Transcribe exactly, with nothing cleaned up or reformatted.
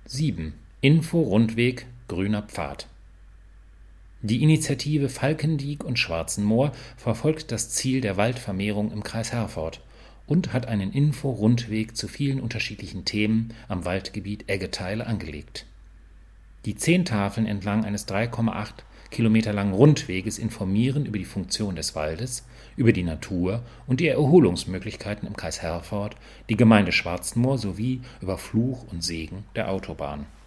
sieben. Info-Rundweg Grüner Pfad. Die Initiative Falkendiek und Schwarzenmoor verfolgt das Ziel der Waldvermehrung im Kreis Herford und hat einen Info-Rundweg zu vielen unterschiedlichen Themen am Waldgebiet Eggeteile angelegt. Die zehn Tafeln entlang eines drei Komma acht Kilometer langen Rundweges informieren über die Funktion des Waldes, über die Natur und die Erholungsmöglichkeiten im Kreis Herford, die Gemeinde Schwarzenmoor sowie über Fluch und Segen der Autobahn